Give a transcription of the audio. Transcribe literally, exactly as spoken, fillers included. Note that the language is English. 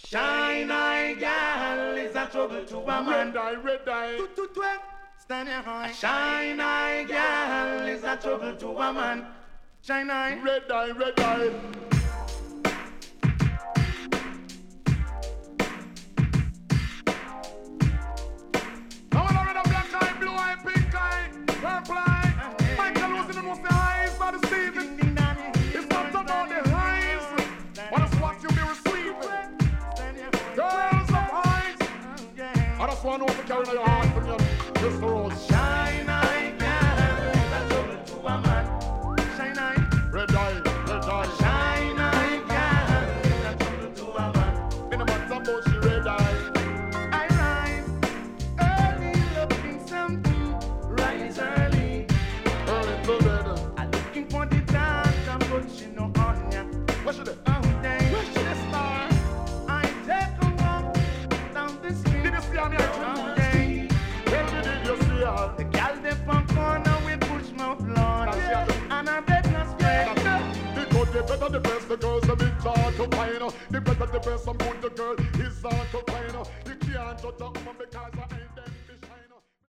Shine eye girl is a trouble to a man. Red eye, red eye. Stand your high. Shine eye girl is a trouble to a man. Shine eye. Red eye, red eye. Now I red eye, black eye, blue eye, pink eye, purple eye. Michael was in the most highs by the Stephen. It's not about the highs, but it's what you be receiving. Girls of highs. I just want to know if you carry your heart from your just the rose. Shine eye girl is a trouble to a man. Shine eye. Red eye, red eye. Shine eye girl is a trouble to a man. In the month of bush, she red eye. I rise early looking something. Rise early. Early to bed. I'm looking for the doctor, but she no on ya. Where should it? Oh, dang. Where should it start? I take a walk down the street. Did you see her there? Oh, dang. Tell me, did you see her? The gal dey from corner with push mouth lawn. And I bet not straight. Because the better the best, the girls a bit hard to find. The better the best, some good the girl is hard to find. You can't judge a woman because I ain't there.